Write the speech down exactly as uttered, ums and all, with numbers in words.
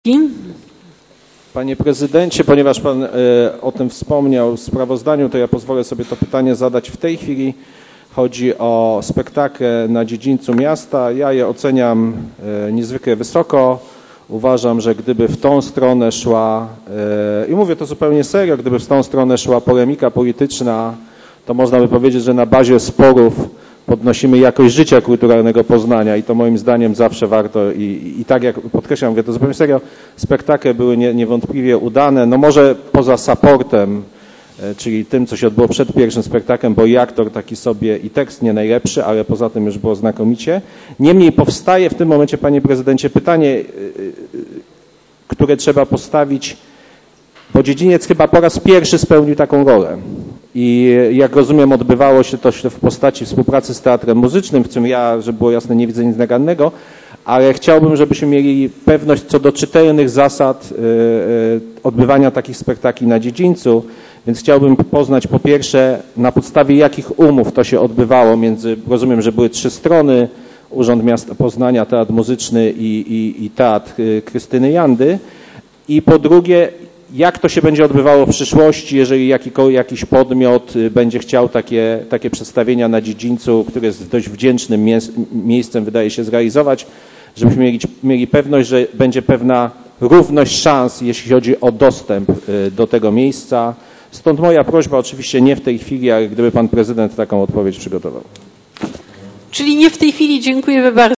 Panie prezydencie, ponieważ pan e, o tym wspomniał w sprawozdaniu, to ja pozwolę sobie to pytanie zadać w tej chwili. Chodzi o spektakle na dziedzińcu miasta. Ja je oceniam e, niezwykle wysoko. Uważam, że gdyby w tą stronę szła, e, i mówię to zupełnie serio, gdyby w tą stronę szła polemika polityczna, to można by powiedzieć, że na bazie sporów podnosimy jakość życia kulturalnego Poznania i to moim zdaniem zawsze warto i, i, i tak jak podkreślam, mówię to zupełnie serio, spektakle były nie, niewątpliwie udane, no może poza supportem, e, czyli tym, co się odbyło przed pierwszym spektaklem, bo i aktor taki sobie i tekst nie najlepszy, ale poza tym już było znakomicie. Niemniej powstaje w tym momencie, panie prezydencie, pytanie, y, y, które trzeba postawić, bo dziedziniec chyba po raz pierwszy spełnił taką rolę. I jak rozumiem, odbywało się to w postaci współpracy z Teatrem Muzycznym, w czym ja, żeby było jasne, nie widzę nic nagannego, ale chciałbym, żebyśmy mieli pewność co do czytelnych zasad y, y, odbywania takich spektakli na dziedzińcu, więc chciałbym poznać po pierwsze, na podstawie jakich umów to się odbywało między, rozumiem, że były trzy strony, Urząd Miasta Poznania, Teatr Muzyczny i, i, i Teatr Krystyny Jandy, i po drugie, jak to się będzie odbywało w przyszłości, jeżeli jakiś podmiot będzie chciał takie, takie przedstawienia na dziedzińcu, które jest dość wdzięcznym miejscem, wydaje się, zrealizować, żebyśmy mieli, mieli pewność, że będzie pewna równość szans, jeśli chodzi o dostęp do tego miejsca. Stąd moja prośba, oczywiście nie w tej chwili, ale gdyby pan prezydent taką odpowiedź przygotował. Czyli nie w tej chwili, dziękujemy bardzo.